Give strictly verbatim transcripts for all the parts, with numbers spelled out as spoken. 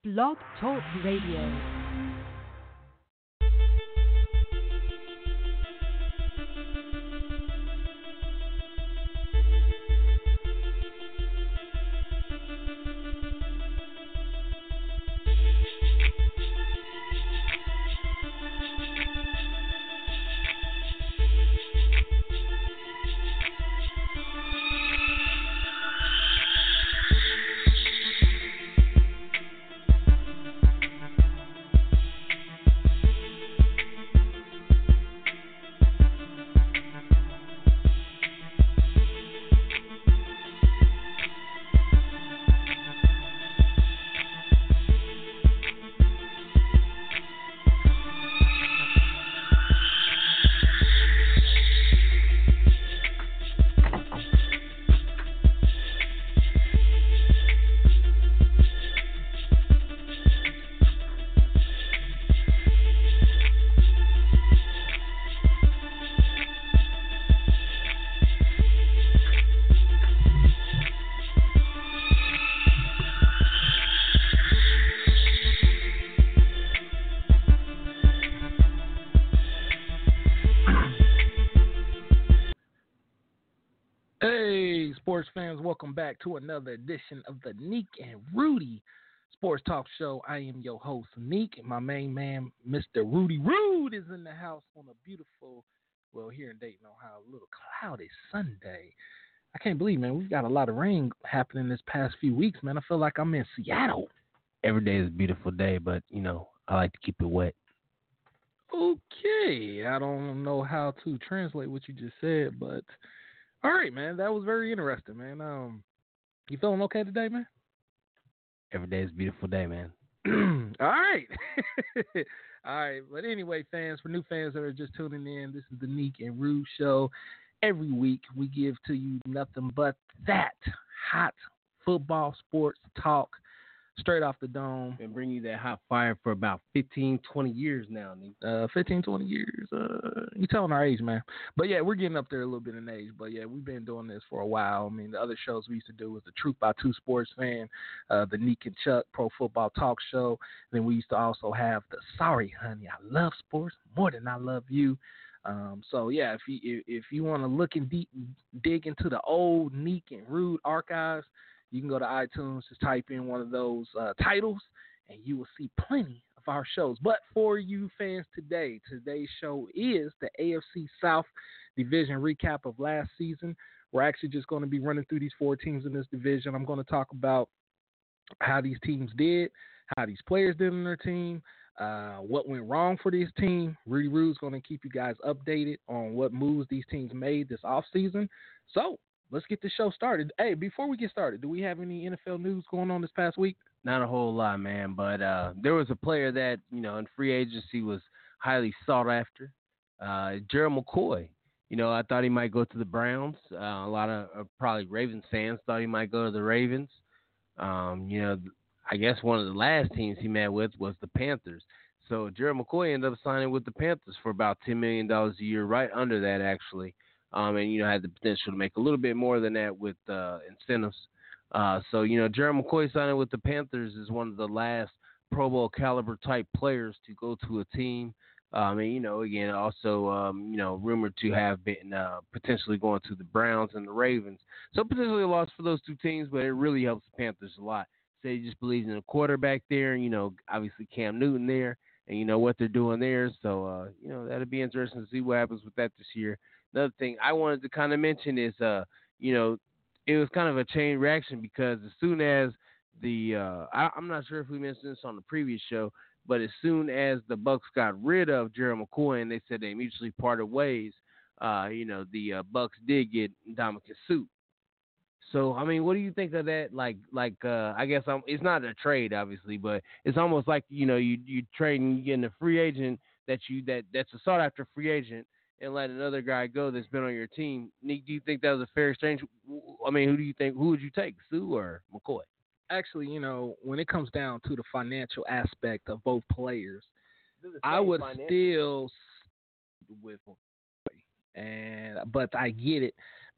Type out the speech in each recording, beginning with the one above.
Blog Talk Radio. Hey, sports fans, welcome back to another edition of the Neek and Rudy Sports Talk Show. I am your host, Neek, and my main man, Mister Rudy Rude, is in the house on a beautiful, well, here in Dayton, Ohio, a little cloudy Sunday. I can't believe, man, we've got a lot of rain happening this past few weeks, man. I feel like I'm in Seattle. Every day is a beautiful day, but, you know, I like to keep it wet. Okay, I don't know how to translate what you just said, but all right, man, that was very interesting, man. Um, you feeling okay today, man? Every day is a beautiful day, man. All right. All right. But anyway, fans, for new fans that are just tuning in, this is the Neek and Rude Show. Every week we give to you nothing but that hot football sports talk straight off the dome. Been bringing you that hot fire for about fifteen, twenty years now, Neek. Uh, fifteen, twenty years. Uh, you telling our age, man. But yeah, we're getting up there a little bit in age. But yeah, we've been doing this for a while. I mean, the other shows we used to do was the Truth by Two Sports Fan, uh, the Neek and Chuck Pro Football Talk Show. Then we used to also have the Sorry Honey, I Love Sports More Than I Love You. Um, so yeah, if you if, if you want to look and deep, dig into the old Neek and Rude archives, you can go to iTunes, just type in one of those uh, titles, and you will see plenty of our shows. But for you fans today, today's show is the A F C South Division recap of last season. We're actually just going to be running through these four teams in this division. I'm going to talk about how these teams did, how these players did on their team, uh, what went wrong for this team. Rudy Rude's going to keep you guys updated on what moves these teams made this offseason. So let's get the show started. Hey, before we get started, do we have any N F L news going on this past week? Not a whole lot, man, but uh, there was a player that, you know, in free agency was highly sought after, uh, Gerald McCoy. You know, I thought he might go to the Browns. Uh, a lot of uh, probably Ravens fans thought he might go to the Ravens. Um, you know, I guess one of the last teams he met with was the Panthers. So Gerald McCoy ended up signing with the Panthers for about ten million dollars a year, right under that, actually. Um, and, you know, had the potential to make a little bit more than that with uh, incentives. Uh, so, you know, Gerald McCoy signing with the Panthers is one of the last Pro Bowl caliber type players to go to a team. Um, and, you know, again, also, um, you know, rumored to have been uh, potentially going to the Browns and the Ravens. So potentially a loss for those two teams, but it really helps the Panthers a lot. So he just believes in a quarterback there, and, you know, obviously Cam Newton there, and you know what they're doing there. So, uh, you know, that'll be interesting to see what happens with that this year. Another thing I wanted to kind of mention is, uh, you know, it was kind of a chain reaction because as soon as the uh, I, I'm not sure if we mentioned this on the previous show, but as soon as the Bucks got rid of Gerald McCoy and they said they mutually parted ways, uh, you know, the uh, Bucks did get Ndamukong Suh. So, I mean, what do you think of that? Like, like uh, I guess I'm, it's not a trade, obviously, but it's almost like, you know, you you trade and you get a free agent that you that that's a sought after free agent, and let another guy go that's been on your team. Nick, do you think that was a fair exchange? I mean, who do you think, who would you take, Suh or McCoy? Actually, you know, when it comes down to the financial aspect of both players, I would financial. still with McCoy. And but I get it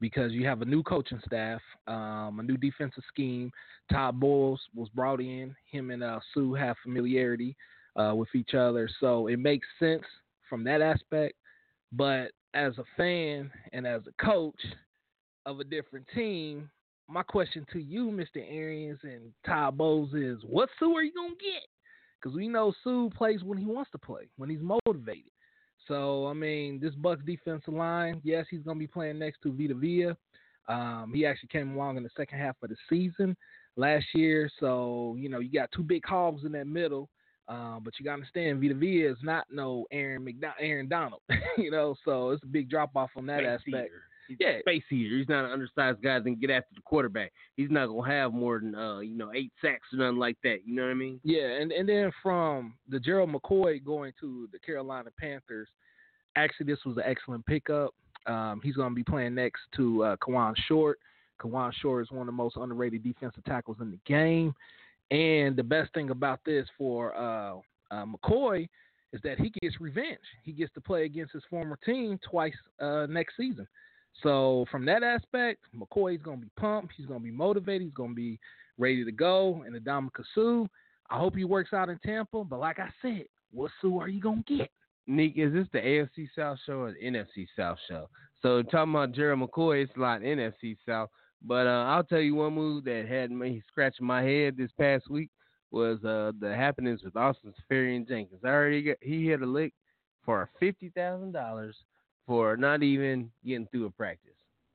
because you have a new coaching staff, um, a new defensive scheme. Todd Bowles was brought in. Him and uh, Sue have familiarity uh, with each other, so it makes sense from that aspect. But as a fan and as a coach of a different team, my question to you, Mister Arians and Todd Bowles, is what Sue are you going to get? Because we know Sue plays when he wants to play, when he's motivated. So, I mean, this Bucks defensive line, yes, he's going to be playing next to Vita Vea. Um, he actually came along in the second half of the season last year. So, you know, you got two big hogs in that middle. Um, but you got to understand, Vita Vea is not no Aaron McDonald, Aaron Donald, you know, so it's a big drop-off on that Space aspect. Heater. He's yeah. a space heater. He's not an undersized guy that can get after the quarterback. He's not going to have more than, uh, you know, eight sacks or nothing like that. You know what I mean? Yeah, and, and then from the Gerald McCoy going to the Carolina Panthers, actually this was an excellent pickup. Um, he's going to be playing next to uh, Kawan Short. Kawan Short is one of the most underrated defensive tackles in the game. And the best thing about this for uh, uh, McCoy is that he gets revenge. He gets to play against his former team twice uh, next season. So from that aspect, McCoy's going to be pumped. He's going to be motivated. He's going to be ready to go. And Ndamukong Suh, I hope he works out in Tampa. But like I said, what Suh are you going to get? Nick, is this the A F C South show or the N F C South show? So talking about Gerald McCoy, it's a lot N F C South. But uh, I'll tell you one move that had me scratching my head this past week was uh, the happenings with Austin Seferian-Jenkins. I already got, he hit a lick for fifty thousand dollars for not even getting through a practice.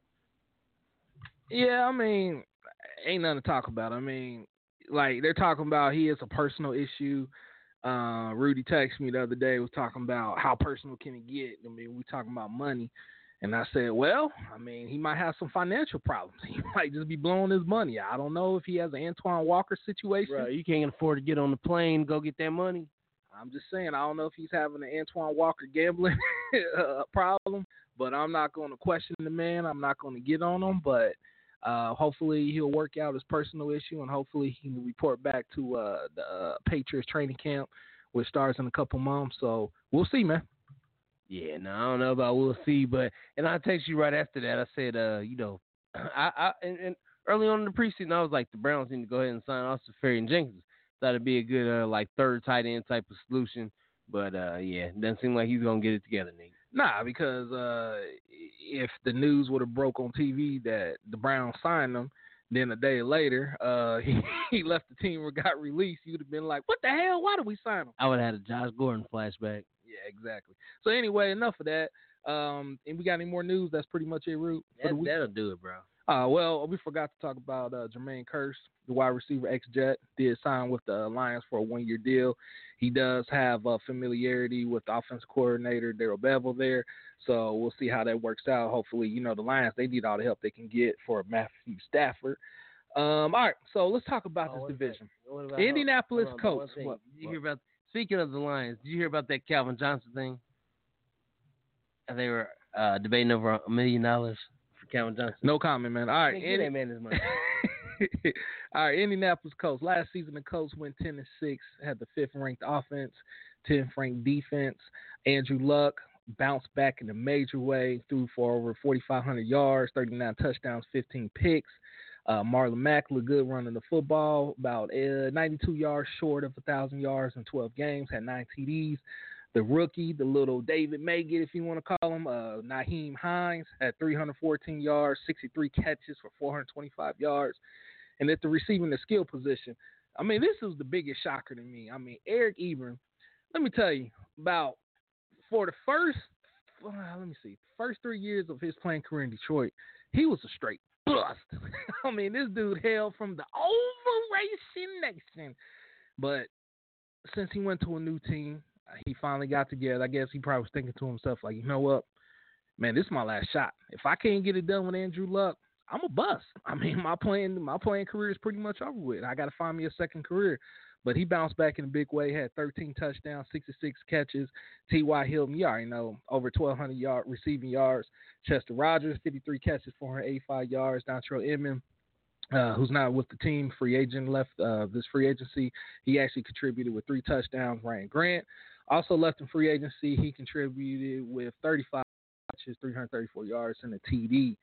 Yeah, I mean, ain't nothing to talk about. I mean, like, they're talking about he has a personal issue. Uh, Rudy texted me the other day, was talking about how personal can it get. I mean, we talking about money. And I said, well, I mean, he might have some financial problems. He might just be blowing his money. I don't know if he has an Antoine Walker situation. Bro, you can't afford to get on the plane, go get that money. I'm just saying, I don't know if he's having an Antoine Walker gambling problem, but I'm not going to question the man. I'm not going to get on him, but uh, hopefully he'll work out his personal issue, and hopefully he can report back to uh, the uh, Patriots training camp, which starts in a couple months. So we'll see, man. Yeah, no, I don't know about we'll see, but and I text you right after that. I said, uh, you know, I, I and, and early on in the preseason, I was like, the Browns need to go ahead and sign Austin Seferian-Jenkins. Thought it'd be a good, uh, like third tight end type of solution, but uh, yeah, it doesn't seem like he's gonna get it together, Nate. Nah, because uh, if the news would have broke on T V that the Browns signed him, then a day later uh, he he left the team or got released, you'd have been like, what the hell? Why did we sign him? I would have had a Josh Gordon flashback. Yeah, exactly. So anyway, enough of that. Um, and we got any more news? That's pretty much it, Root. That, that'll do it, bro. Uh, well, we forgot to talk about uh, Jermaine Kearse, the wide receiver ex-Jet, did sign with the Lions for a one-year deal. He does have uh, familiarity with the offensive coordinator, Darrell Bevell, there. So we'll see how that works out. Hopefully, you know, the Lions, they need all the help they can get for Matthew Stafford. Um, all right, so let's talk about oh, this division. What about, Indianapolis hold on, Colts. What, what, did you hear about, speaking of the Lions, did you hear about that Calvin Johnson thing? They were uh, debating over a million dollars for Calvin Johnson. No comment, man. All right, man, give that man his money. All right, Indianapolis Colts. Last season, the Colts went ten and six, had the fifth ranked offense, tenth ranked defense. Andrew Luck bounced back in a major way, threw for over forty-five hundred yards, thirty-nine touchdowns, fifteen picks. Uh, Marlon Mack looked good running the football, about uh, ninety-two yards short of one thousand yards in twelve games, had nine T Ds. The rookie, the little David Maggett, if you want to call him, uh, Nyheim Hines, had three hundred fourteen yards, sixty-three catches for four hundred twenty-five yards. And at the receiving the skill position, I mean, this is the biggest shocker to me. I mean, Eric Ebron, let me tell you, about for the first, uh, let me see, first three years of his playing career in Detroit, he was a straight bust. I mean, this dude hailed from the over-racing nation. But since he went to a new team, he finally got together. I guess he probably was thinking to himself, like, you know what? Man, this is my last shot. If I can't get it done with Andrew Luck, I'm a bust. I mean, my playing my playing career is pretty much over with. I got to find me a second career. But he bounced back in a big way, had thirteen touchdowns, sixty-six catches. T Y. Hilton, you already know, over twelve hundred yard receiving yards. Chester Rogers, fifty-three catches, four hundred eighty-five yards. Dontrell Inman, uh, who's not with the team, free agent, left uh, this free agency. He actually contributed with three touchdowns. Ryan Grant also left in free agency. He contributed with thirty-five catches, three hundred thirty-four yards, and a T D.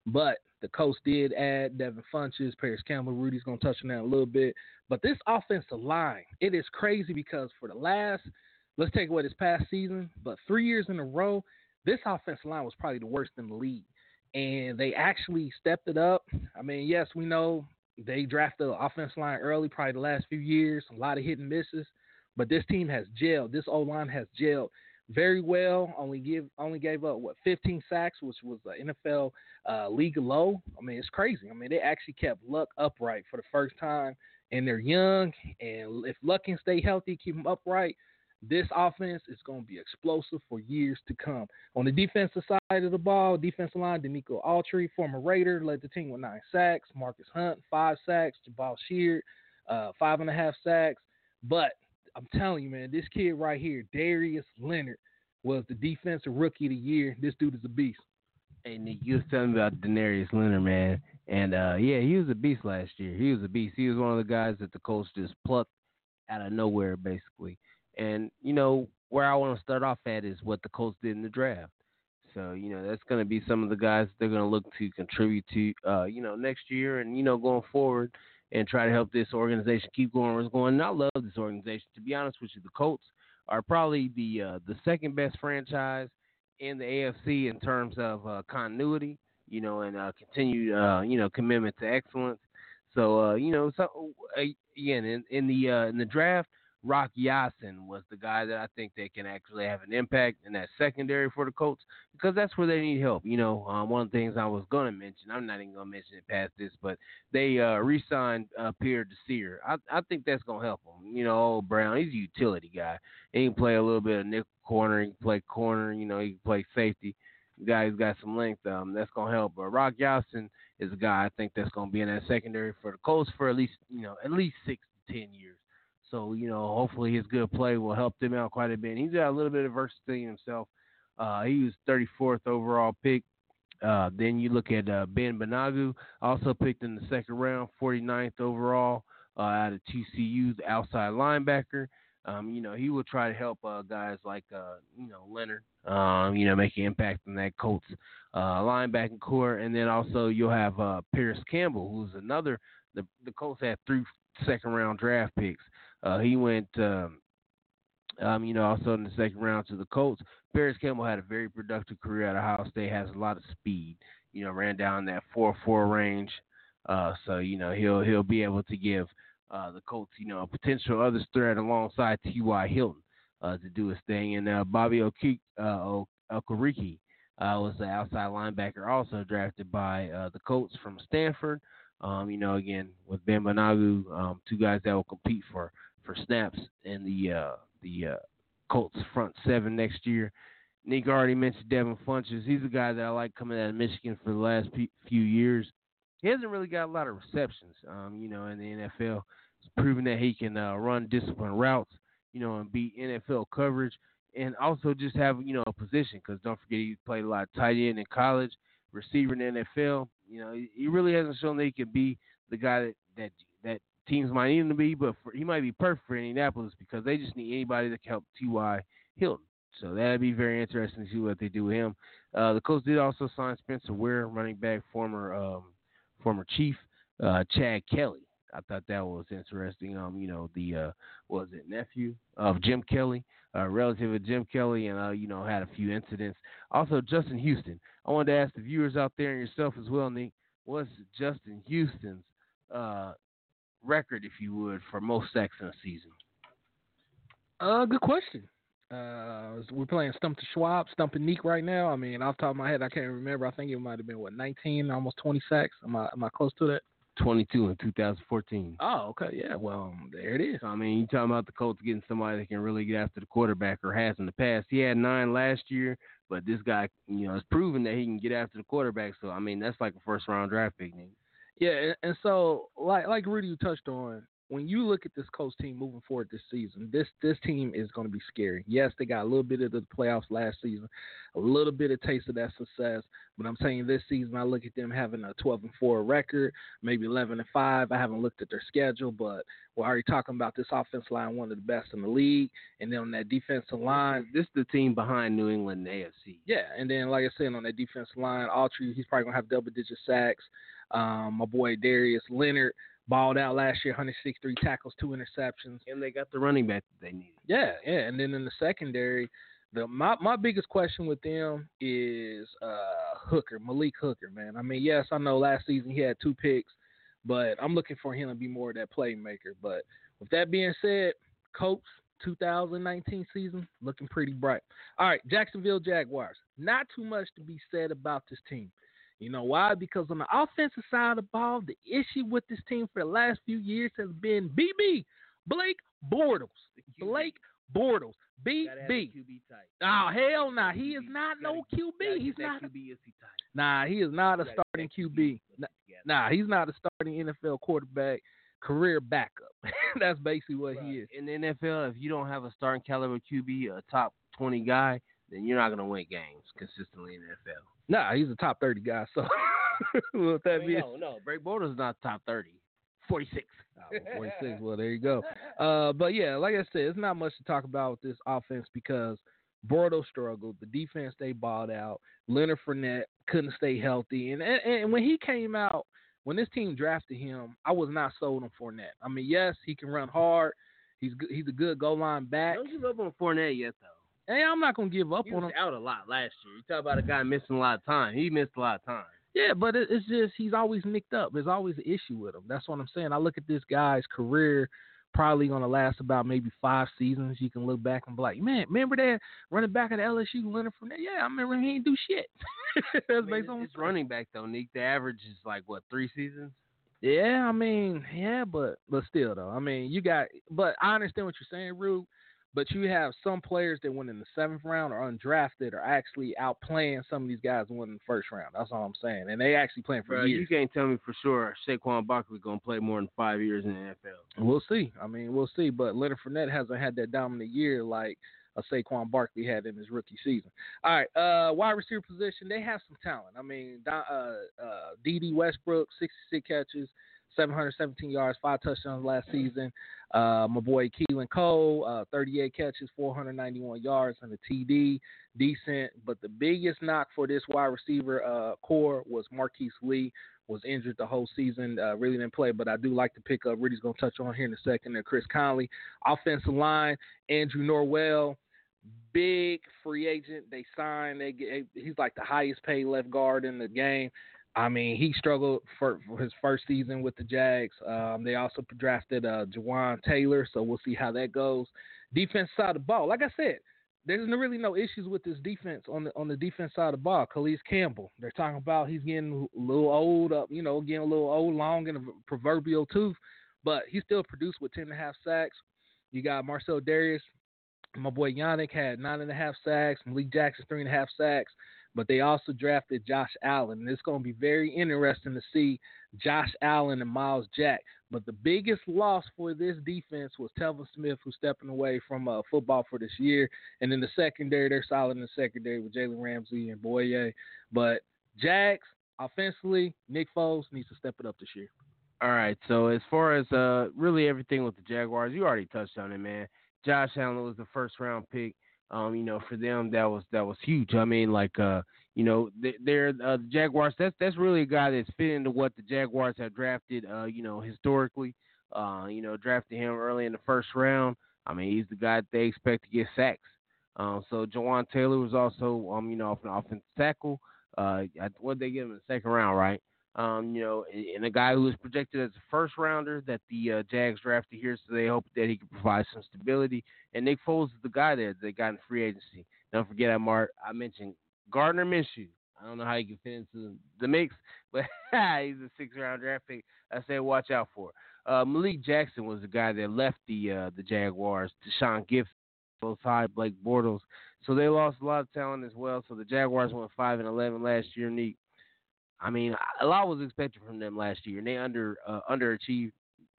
But the coach did add Devin Funches, Paris Campbell. Rudy's going to touch on that a little bit. But this offensive line, it is crazy because for the last, let's take away this past season, but three years in a row, this offensive line was probably the worst in the league. And they actually stepped it up. I mean, yes, we know they drafted the offensive line early, probably the last few years, a lot of hit and misses. But this team has gelled. This O-line has gelled very well. Only give only gave up what fifteen sacks, which was the N F L uh, league low. I mean, it's crazy. I mean, they actually kept Luck upright for the first time, and they're young. And if Luck can stay healthy, keep them upright, this offense is going to be explosive for years to come. On the defensive side of the ball, defensive line, Denico Autry, former Raider, led the team with nine sacks. Marcus Hunt, five sacks. Jabal Sheard, uh, five and a half sacks. But I'm telling you, man, this kid right here, Darius Leonard, was the defensive rookie of the year. This dude is a beast. Hey, Nick, you was telling me about Denarius Leonard, man. And, uh, yeah, he was a beast last year. He was a beast. He was one of the guys that the coach just plucked out of nowhere, basically. And, you know, where I want to start off at is what the coach did in the draft. So, you know, that's going to be some of the guys they're going to look to contribute to, uh, you know, next year and, you know, going forward, and try to help this organization keep going where it's going. And I love this organization. To be honest with you, the Colts are probably the uh, the second best franchise in the A F C in terms of uh, continuity, you know, and uh, continued, uh, you know, commitment to excellence. So, uh, you know, so uh, again, in, in the uh, in the draft, Rock Ya-Sin was the guy that I think they can actually have an impact in that secondary for the Colts, because that's where they need help. You know, um, one of the things I was going to mention, I'm not even going to mention it past this, but they uh, re-signed uh, Pierre Desir. I, I think that's going to help him. You know, old Brown, he's a utility guy. He can play a little bit of nickel corner. He can play corner. You know, he can play safety. The guy who's got some length, um, that's going to help. But Rock Ya-Sin is a guy I think that's going to be in that secondary for the Colts for at least, you know, at least six to ten years. So, you know, hopefully his good play will help them out quite a bit. He's got a little bit of versatility himself. Uh, he was thirty-fourth overall pick. Uh, then you look at uh, Ben Banogu, also picked in the second round, forty-ninth overall uh, out of T C U, the outside linebacker. Um, you know, he will try to help uh, guys like, uh, you know, Leonard, um, you know, make an impact in that Colts uh, linebacking core. And then also you'll have uh, Paris Campbell, who's another, the, the Colts had three second round draft picks. Uh, he went, um, um, you know, also in the second round to the Colts. Paris Campbell had a very productive career at Ohio State, has a lot of speed, you know, ran down that four four range. Uh, so, you know, he'll he'll be able to give uh, the Colts, you know, a potential other threat alongside T Y. Hilton uh, to do his thing. And uh, Bobby Oke- uh, Okereke uh, was the outside linebacker, also drafted by uh, the Colts from Stanford. Um, you know, again, with Ben Banogu, um, two guys that will compete for for snaps in the uh, the uh, Colts front seven next year. Nick already mentioned Devin Funches. He's a guy that I like coming out of Michigan for the last p- few years. He hasn't really got a lot of receptions, um, you know, in the N F L. He's proven that he can uh, run disciplined routes, you know, and beat N F L coverage, and also just have, you know, a position, because don't forget he played a lot of tight end in college, receiver in the N F L. You know, he, he really hasn't shown that he can be the guy that that, that teams might need him to be, but for, he might be perfect for Indianapolis because they just need anybody that can help T Y. Hilton. So that'd be very interesting to see what they do with him. Uh, the Colts did also sign Spencer Ware, running back, former um, former Chief, uh, Chad Kelly. I thought that was interesting. Um, you know, the uh, what was it, nephew of Jim Kelly, uh, relative of Jim Kelly, and uh, you know, had a few incidents. Also, Justin Houston. I wanted to ask the viewers out there and yourself as well, Nick, what's Justin Houston's uh, record, if you would, for most sacks in a season? Uh, good question. Uh, we're playing Stump to Schwab, Stump and Neek right now. I mean, off the top of my head, I can't remember. I think it might have been, what, nineteen, almost twenty sacks? Am I am I close to that? twenty-two in two thousand fourteen. Oh, okay. Yeah, well, there it is. I mean, you're talking about the Colts getting somebody that can really get after the quarterback, or has in the past. He had nine last year, but this guy, you know, has proven that he can get after the quarterback. So, I mean, that's like a first-round draft pick, Nick. Yeah, and, and so, like like Rudy touched on, when you look at this Colts team moving forward this season, this this team is going to be scary. Yes, they got a little bit of the playoffs last season, a little bit of taste of that success. But I'm telling you, this season, I look at them having a twelve and four record, maybe eleven and five. I haven't looked at their schedule, but we're already talking about this offensive line, one of the best in the league. And then on that defensive line, this is the team behind New England in the A F C. Yeah, and then like I said, on that defensive line, Autry, he's probably gonna have double digit sacks. Um, my boy Darius Leonard balled out last year, one hundred sixty-three tackles, two interceptions. And they got the running back that they needed. Yeah, yeah. And then in the secondary, the my, my biggest question with them is uh, Hooker, Malik Hooker, man. I mean, yes, I know last season he had two picks, but I'm looking for him to be more of that playmaker. But with that being said, Colts two thousand nineteen season looking pretty bright. All right, Jacksonville Jaguars. Not too much to be said about this team. You know why? Because on the offensive side of the ball, the issue with this team for the last few years has been B B, Blake Bortles. Blake Bortles. B B. Q B type. Oh, hell nah. He is not no Q B. He's not. Q B is he type. Nah, he is not a starting Q B. Nah, he's not a starting N F L quarterback, career backup. That's basically what right. he is. In the N F L, if you don't have a starting caliber Q B, a top twenty guy, then you're not going to win games consistently in the N F L. Nah, he's a top thirty guy. So, with that I mean, being, no, no, Blake Bortles is not top thirty. forty-six. Oh, forty-six. Well, there you go. Uh, but yeah, like I said, it's not much to talk about with this offense because Bortles struggled. The defense, they balled out. Leonard Fournette couldn't stay healthy. And, and and when he came out, when this team drafted him, I was not sold on Fournette. I mean, yes, he can run hard. He's good, he's a good goal line back. Don't give up on Fournette yet, though. Hey, I'm not gonna give up he on was him. Out a lot last year. You talk about a guy missing a lot of time. He missed a lot of time. Yeah, but it, it's just he's always nicked up. There's always an issue with him. That's what I'm saying. I look at this guy's career, probably gonna last about maybe five seasons. You can look back and be like, man, remember that running back at L S U, Leonard Fournette? Yeah, I remember he didn't do shit. That's I mean, based on it's running back though, Nick. The average is like what, three seasons? Yeah, I mean, yeah, but but still though, I mean, you got. But I understand what you're saying, Rube. But you have some players that went in the seventh round or undrafted are actually outplaying some of these guys who went in the first round. That's all I'm saying. And they actually playing for Bro, years. You can't tell me for sure Saquon Barkley going to play more than five years in the N F L. We'll see. I mean, we'll see. But Leonard Fournette hasn't had that dominant year like a Saquon Barkley had in his rookie season. All right, uh, wide receiver position, they have some talent. I mean, uh, uh, D D Westbrook, sixty-six catches, seven hundred seventeen yards, five touchdowns last season. Uh, my boy Keelan Cole, uh, thirty-eight catches, four hundred ninety-one yards, and a T D. Decent. But the biggest knock for this wide receiver uh, core was Marquise Lee. Was injured the whole season, uh, really didn't play, but I do like to pick up. Rudy's going to touch on here in a second. And Chris Conley. Offensive line, Andrew Norwell, big free agent. They signed. They get, he's like the highest paid left guard in the game. I mean, he struggled for, for his first season with the Jags. Um, they also drafted uh, Jawan Taylor, so we'll see how that goes. Defense side of the ball, like I said, there's no, really no issues with this defense on the on the defense side of the ball. Calais Campbell, they're talking about he's getting a little old, up, you know, getting a little old, long, and a proverbial tooth, but he still produced with ten and a half sacks. You got Marcel Darius. My boy Yannick had nine and a half sacks. Malik Jackson, three and a half sacks. But they also drafted Josh Allen. And it's going to be very interesting to see Josh Allen and Miles Jack. But the biggest loss for this defense was Telvin Smith, who's stepping away from uh, football for this year. And in the secondary, they're solid in the secondary with Jalen Ramsey and Boye. But Jags, offensively, Nick Foles needs to step it up this year. All right. So as far as uh, really everything with the Jaguars, you already touched on it, man. Josh Allen was the first round pick. Um, you know, for them that was that was huge. I mean, like, uh, you know, they're uh, the Jaguars. That's that's really a guy that's fit into what the Jaguars have drafted. Uh, you know, historically, uh, you know, drafted him early in the first round. I mean, he's the guy that they expect to get sacks. Um, so Jawan Taylor was also, um, you know, off an offensive tackle. Uh, what they get him in the second round, right? Um, you know, and a guy who was projected as a first rounder that the uh, Jags drafted here, so they hope that he can provide some stability. And Nick Foles is the guy there that they got in free agency. Don't forget, I Mark, I mentioned Gardner Minshew. I don't know how he can fit into the mix, but he's a six-round draft pick. I said, watch out for. Uh, Malik Jackson was the guy that left the uh, the Jaguars. Deshaun Gibson, both high, Blake Bortles. So they lost a lot of talent as well. So the Jaguars went five and eleven last year. Nick. I mean, a lot was expected from them last year, and they under uh, underachieved.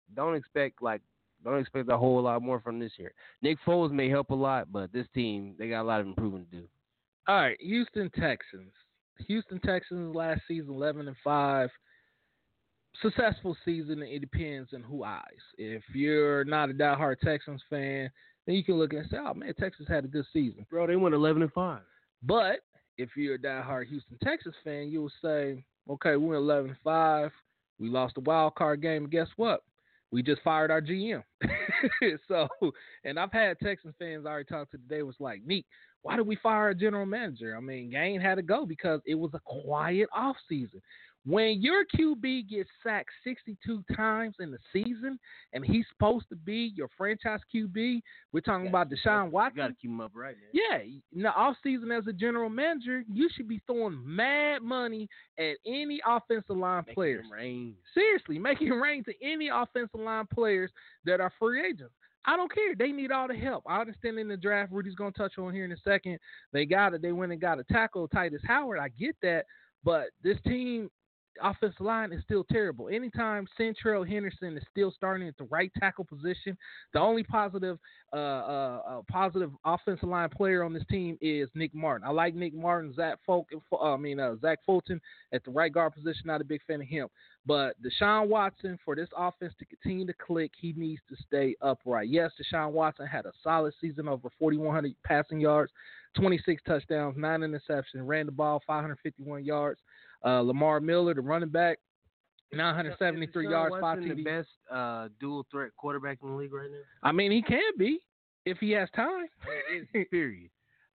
don't expect like don't expect a whole lot more from this year. Nick Foles may help a lot, but this team they got a lot of improving to do. All right, Houston Texans. Houston Texans last season eleven and five. Successful season. It depends on who eyes. If you're not a diehard Texans fan, then you can look and say, "Oh man, Texas had a good season, bro. They went eleven and five." But if you're a diehard Houston Texans fan, you will say, "Okay, we went eleven and five. We lost the wild card game. And guess what? We just fired our G M." So, and I've had Texans fans I already talked to today was like, "Neat, why did we fire our general manager?" I mean, Gain had to go because it was a quiet offseason. When your Q B gets sacked sixty-two times in the season and he's supposed to be your franchise Q B, we're talking you about Deshaun Watson. You got to keep him up right, man. Yeah. In the offseason as a general manager, you should be throwing mad money at any offensive line making players. Rain. Seriously, making rain to any offensive line players that are free agents. I don't care. They need all the help. I understand in the draft, Rudy's going to touch on here in a second. They got it. They went and got a tackle, Titus Howard. I get that. But this team, offensive line is still terrible. Anytime Centrell Henderson is still starting at the right tackle position, the only positive uh, uh, uh, positive offensive line player on this team is Nick Martin. I like Nick Martin, Zach Folk, uh, I mean uh, Zach Fulton at the right guard position. Not a big fan of him. But Deshaun Watson, for this offense to continue to click, he needs to stay upright. Yes, Deshaun Watson had a solid season, over forty-one hundred passing yards, twenty-six touchdowns, nine interceptions, ran the ball five hundred fifty-one yards. Uh, Lamar Miller, the running back, nine hundred seventy-three Deshaun yards, Watson five T Ds. The best uh, dual threat quarterback in the league right now. I mean, he can be if he has time. Period.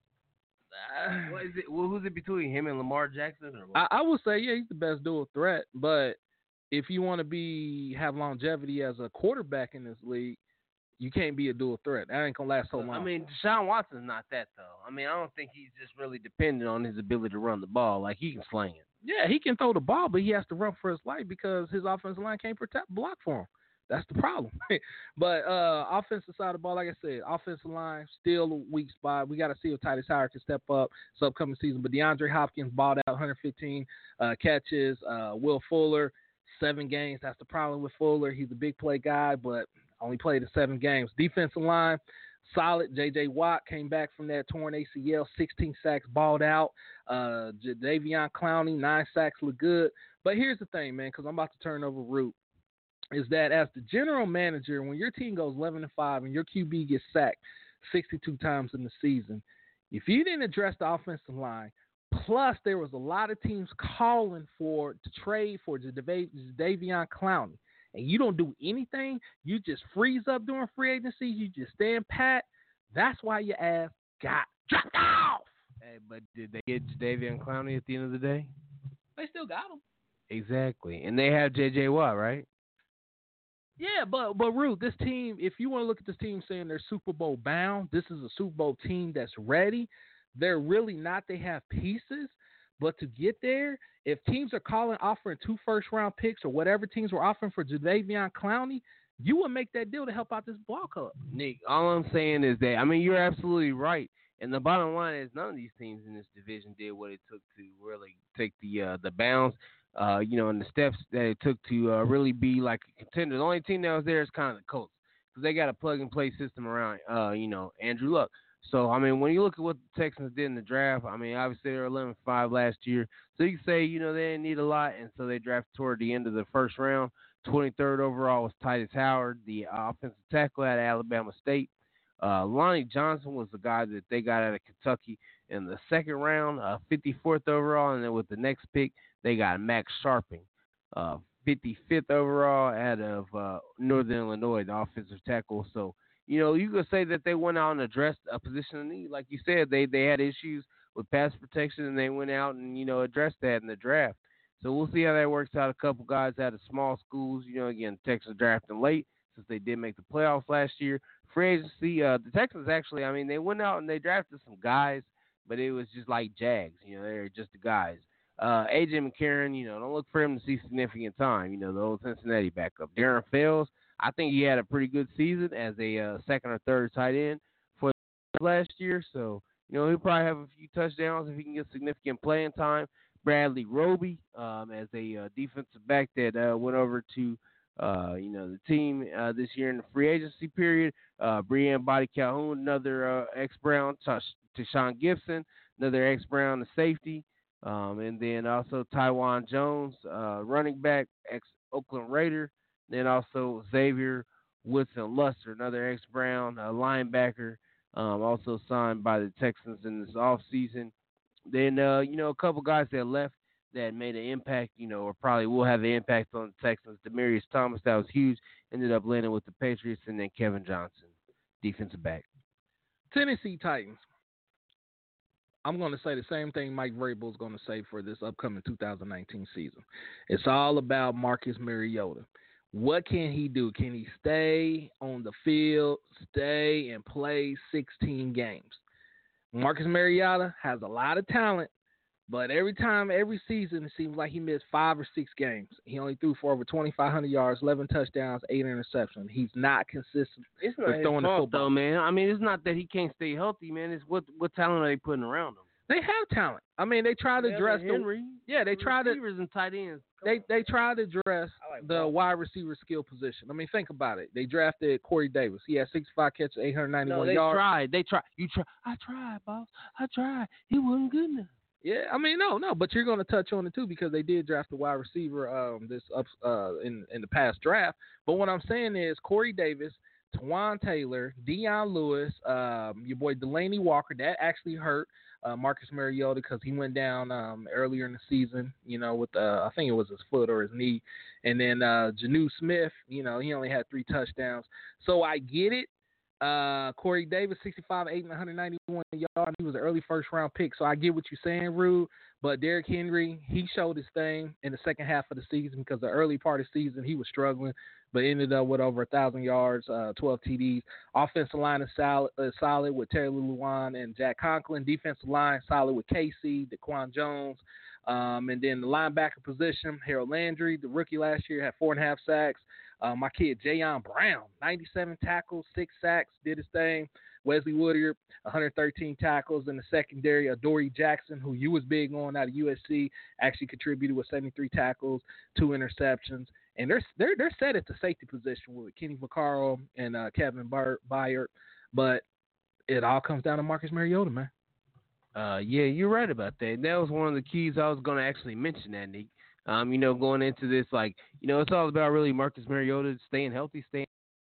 Uh, what is it? Well, who's it between him and Lamar Jackson? Or what? I, I would say, yeah, he's the best dual threat. But if you want to be have longevity as a quarterback in this league, you can't be a dual threat. That ain't gonna last so long. I mean, Deshaun Watson's not that though. I mean, I don't think he's just really dependent on his ability to run the ball. Like he can sling it. Yeah, he can throw the ball, but he has to run for his life because his offensive line can't protect block for him. That's the problem. But uh, offensive side of the ball, like I said, offensive line still a weak spot. We got to see if Titus Howard can step up this upcoming season. But DeAndre Hopkins balled out one hundred fifteen uh, catches. Uh, Will Fuller, seven games. That's the problem with Fuller. He's a big play guy, but only played in seven games. Defensive line, solid. J J. Watt came back from that torn A C L, sixteen sacks, balled out. Uh, Jadeveon Clowney, nine sacks, look good. But here's the thing, man, because I'm about to turn over Root, is that as the general manager, when your team goes eleven and five and your Q B gets sacked sixty-two times in the season, if you didn't address the offensive line, plus there was a lot of teams calling for to trade for Jadeveon Clowney, and you don't do anything, you just freeze up during free agency, you just stand pat, that's why your ass got dropped off. Hey, but did they get Jadeveon Clowney at the end of the day? They still got him. Exactly. And they have J J. Watt, right? Yeah, but but Ruth, this team, if you want to look at this team saying they're Super Bowl bound, this is a Super Bowl team that's ready. They're really not. They have pieces. But to get there, if teams are calling, offering two first-round picks or whatever teams were offering for Jadeveon Clowney, you would make that deal to help out this ball club. Nick, all I'm saying is that, I mean, you're absolutely right. And the bottom line is none of these teams in this division did what it took to really take the uh, the bounds, uh, you know, and the steps that it took to uh, really be like a contender. The only team that was there is kind of the Colts because they got a plug-and-play system around, uh, you know, Andrew Luck. So, I mean, when you look at what the Texans did in the draft, I mean, obviously they were eleven and five last year. So you can say, you know, they didn't need a lot, and so they drafted toward the end of the first round. twenty-third overall was Titus Howard, the offensive tackle at Alabama State. Uh, Lonnie Johnson was the guy that they got out of Kentucky in the second round, uh, fifty-fourth overall. And then with the next pick, they got Max Sharping, uh, fifty-fifth overall out of uh, Northern Illinois, the offensive tackle. So, you know, you could say that they went out and addressed a position of need. Like you said, they, they had issues with pass protection, and they went out and, you know, addressed that in the draft. So we'll see how that works out. A couple guys out of small schools, you know, again, Texas drafting late since they did make the playoffs last year. Free agency, uh, the Texans actually, I mean, they went out and they drafted some guys, but it was just like Jags, you know, they're just the guys. Uh, A J McCarron, you know, don't look for him to see significant time, you know, the old Cincinnati backup. Darren Fells, I think he had a pretty good season as a uh, second or third tight end for last year, so, you know, he'll probably have a few touchdowns if he can get significant playing time. Bradley Roby um, as a uh, defensive back that uh, went over to uh, you know, the team uh, this year in the free agency period. Uh, Brianne Body Calhoun, another uh, ex-Brown. Tash- Tashawn Gibson, another ex-Brown, the safety. Um, and then also Taiwan Jones, uh, running back, ex-Oakland Raider. Then also Xavier Woodson Luster, another ex-Brown, uh, linebacker, um, also signed by the Texans in this offseason. Then, uh, you know, a couple guys that left that made an impact, you know, or probably will have an impact on the Texans. Demarius Thomas, that was huge, ended up landing with the Patriots, and then Kevin Johnson, defensive back. Tennessee Titans. I'm going to say the same thing Mike Vrabel is going to say for this upcoming two thousand nineteen season. It's all about Marcus Mariota. What can he do? Can he stay on the field, stay and play sixteen games? Marcus Mariota has a lot of talent, but every time, every season, it seems like he missed five or six games. He only threw for over twenty-five hundred yards, eleven touchdowns, eight interceptions. He's not consistent It's not with his throwing the fault, football. though, man. I mean, it's not that he can't stay healthy, man. It's what what talent are they putting around him? They have talent. I mean, they try to Yeah, address Henry. the yeah. They try to receivers and tight ends. they they try to address like the Walker. wide receiver skill position. I mean, think about it. They drafted Corey Davis. He had sixty-five catches, eight hundred ninety-one No, they yards. tried. They tried. You try. I tried, boss. I tried. He wasn't good enough. Yeah, I mean, no, no, but you're going to touch on it too because they did draft a wide receiver um, this up uh, in in the past draft. But what I'm saying is Corey Davis, Twan Taylor, Dion Lewis, um, your boy Delaney Walker, that actually hurt uh, Marcus Mariota because he went down um, earlier in the season, you know, with uh, I think it was his foot or his knee. And then uh, Janu Smith, you know, he only had three touchdowns. So I get it. Uh, Corey Davis, sixty-five, eight, and one hundred ninety-one yards. He was an early first round pick, so I get what you're saying, Rude. But Derrick Henry, he showed his thing in the second half of the season because the early part of the season he was struggling, but ended up with over a thousand yards, uh, twelve T Ds. Offensive line is solid, uh, solid with Terry Luan and Jack Conklin. Defensive line solid with K C, Daquan Jones. Um, and then the linebacker position, Harold Landry, the rookie last year, had four and a half sacks. Uh, my kid, Jayon Brown, ninety-seven tackles, six sacks, did his thing. Wesley Woodyard, one hundred thirteen tackles in the secondary. Adoree Jackson, who you was big on out of U S C, actually contributed with seventy-three tackles, two interceptions. And they're they're they're set at the safety position with Kenny Vaccaro and uh, Kevin Byard. But it all comes down to Marcus Mariota, man. Uh, yeah, you're right about that. That was one of the keys I was going to actually mention, that, Nick. Um, you know, going into this, like, you know, it's all about really Marcus Mariota staying healthy, staying,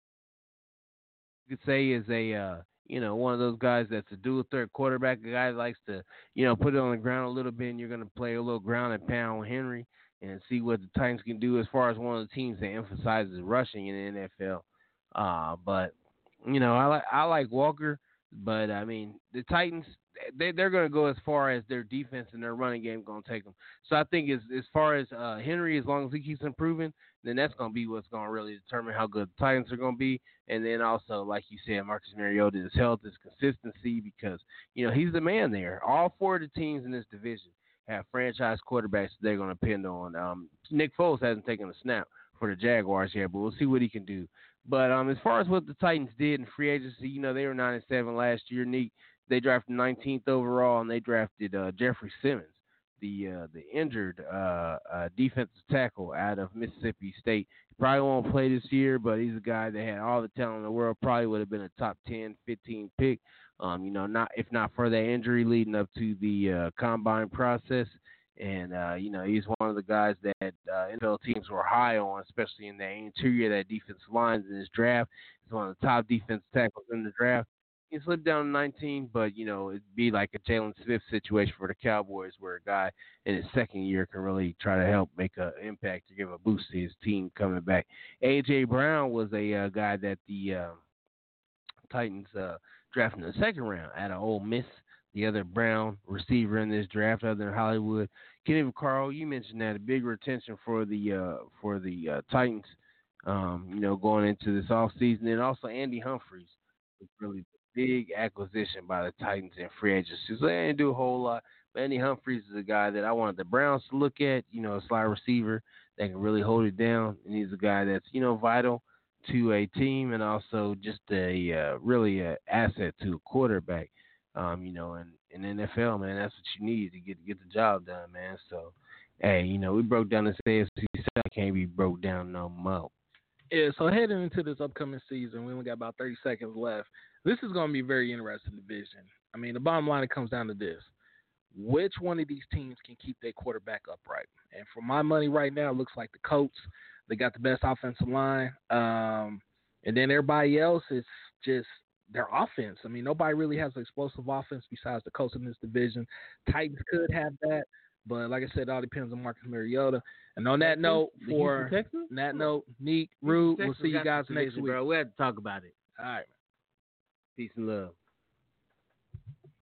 you could say, is a, uh, you know, one of those guys that's a dual threat quarterback, a guy that likes to, you know, put it on the ground a little bit, and you're going to play a little ground and pound with Henry and see what the Titans can do as far as one of the teams that emphasizes rushing in the N F L. Uh, but, you know, I like I like Walker, but, I mean, the Titans, they, they're going to go as far as their defense and their running game going to take them. So I think as, as far as uh, Henry, as long as he keeps improving, then that's going to be what's going to really determine how good the Titans are going to be. And then also, like you said, Marcus Mariota, his health, his consistency, because, you know, he's the man there. All four of the teams in this division have franchise quarterbacks that they're going to depend on. Um, Nick Foles hasn't taken a snap for the Jaguars yet, but we'll see what he can do. But um, as far as what the Titans did in free agency, you know, they were nine and seven last year. Nick, they drafted nineteenth overall, and they drafted uh, Jeffrey Simmons, the uh, the injured uh, uh, defensive tackle out of Mississippi State. He probably won't play this year, but he's a guy that had all the talent in the world. Probably would have been a top ten, fifteen pick. Um, you know, not if not for that injury leading up to the uh, combine process. And, uh, you know, he's one of the guys that uh, N F L teams were high on, especially in the interior of that defensive lines in this draft. He's one of the top defensive tackles in the draft. He slipped down to nineteen, but, you know, it'd be like a Jalen Smith situation for the Cowboys where a guy in his second year can really try to help make an impact or give a boost to his team coming back. A J. Brown was a uh, guy that the uh, Titans uh, drafted in the second round out of Ole Miss, the other Brown receiver in this draft other than Hollywood. Kenny Vaccaro, you mentioned that, a big retention for the uh, for the uh, Titans, um, you know, going into this offseason. And also Andy Humphries was really big acquisition by the Titans in free agency. So they didn't do a whole lot. But Andy Humphries is a guy that I wanted the Browns to look at, you know, a slot receiver that can really hold it down. And he's a guy that's, you know, vital to a team and also just a uh, really an asset to a quarterback. Um, you know, and in N F L, man, that's what you need to get get the job done, man. So, hey, you know, we broke down this A F C South, can't be broke down no more. Yeah, so heading into this upcoming season, we only got about thirty seconds left. This is going to be a very interesting division. I mean, the bottom line, it comes down to this. Which one of these teams can keep their quarterback upright? And for my money right now, it looks like the Colts. They got the best offensive line. Um, and then everybody else is just their offense. I mean, nobody really has an explosive offense besides the Colts in this division. Titans could have that. But like I said, it all depends on Marcus Mariota. And on that note, for that note, Neek, Rude, we'll see you guys next week. Bro. We have to talk about it. All right. Peace and love.